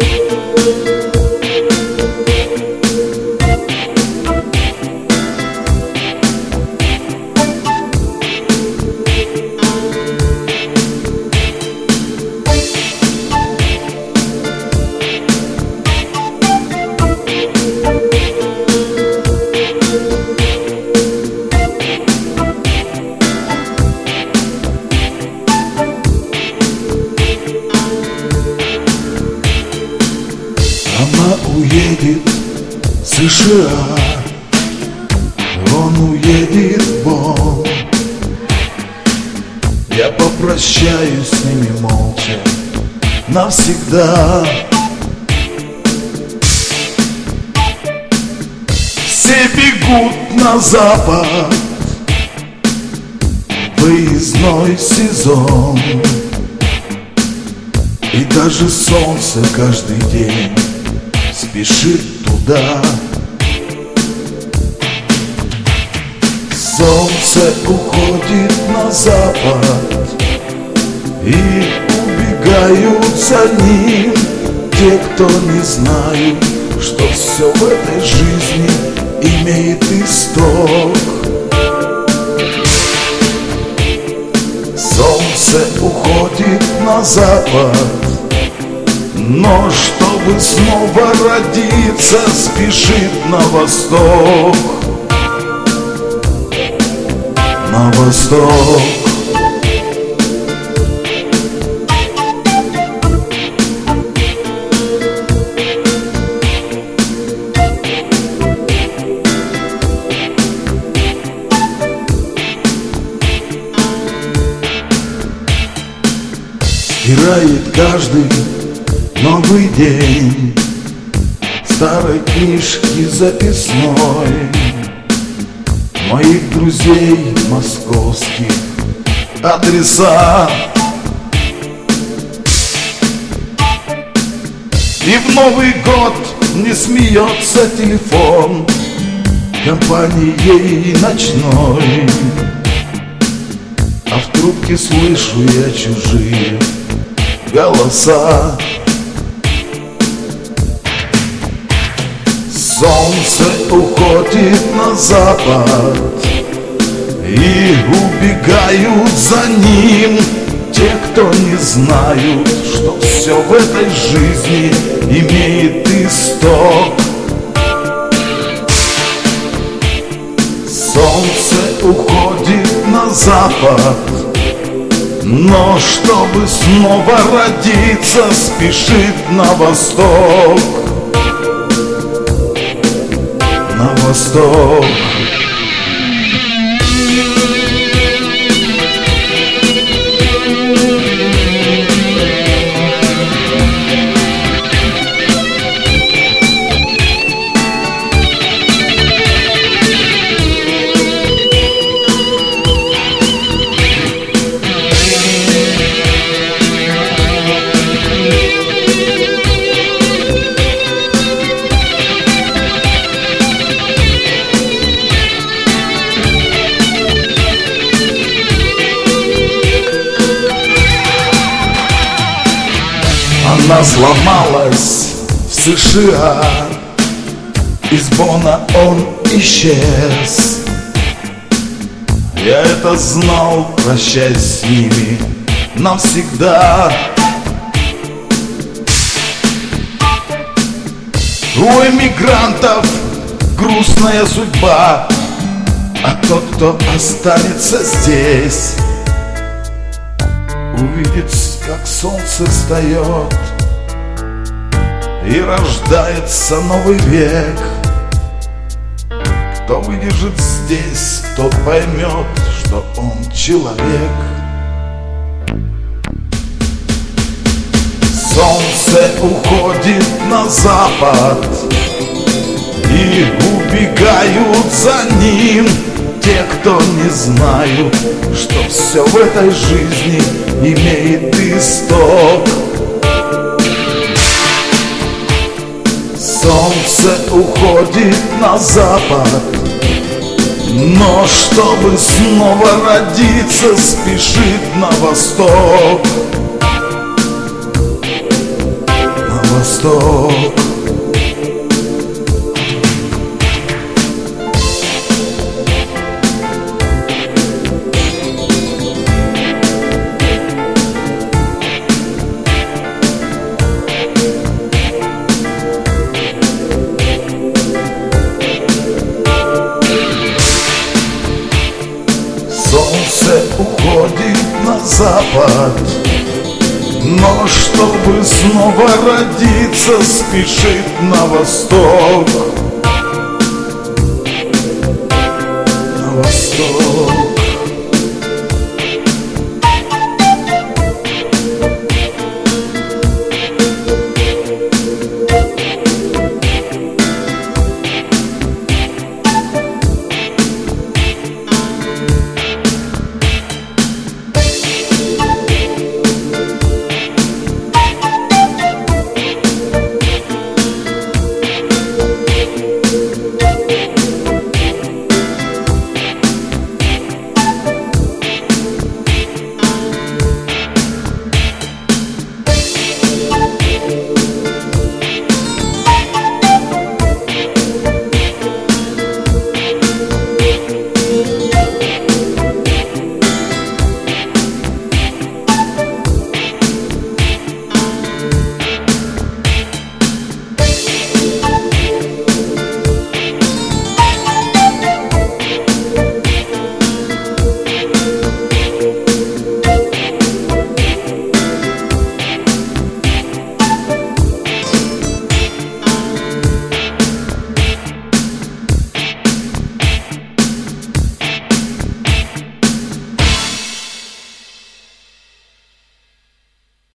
Уедет в США, он уедет в Бонн. Я попрощаюсь с ними молча навсегда. Все бегут на запад, выездной сезон, и даже солнце каждый день спешит туда. Солнце уходит на запад, и убегают за ним те, кто не знают, что все в этой жизни имеет исток. Солнце уходит на запад, но чтобы снова родиться, спешит на восток. На восток. Стирает каждый новый день старой книжки записной моих друзей московских адреса. И в Новый год не смеется телефон компанией ночной, а в трубке слышу я чужие голоса. Солнце уходит на запад, и убегают за ним те, кто не знают, что все в этой жизни имеет исток. Солнце уходит на запад, но чтобы снова родиться, спешит на восток. На восток. Она сломалась в США, из Бонна он исчез. Я это знал, прощаясь с ними навсегда. У эмигрантов грустная судьба, а тот, кто останется здесь, увидит, как солнце встает, и рождается новый век. Кто выдержит здесь, тот поймет, что он человек. Солнце уходит на запад, и убегают за ним те, кто не знают, что все в этой жизни имеет исток. Солнце уходит на запад, но чтобы снова родиться, спешит на восток. На восток. восток. Солнце уходит на запад, но чтобы снова родиться, спешит на восток. На восток.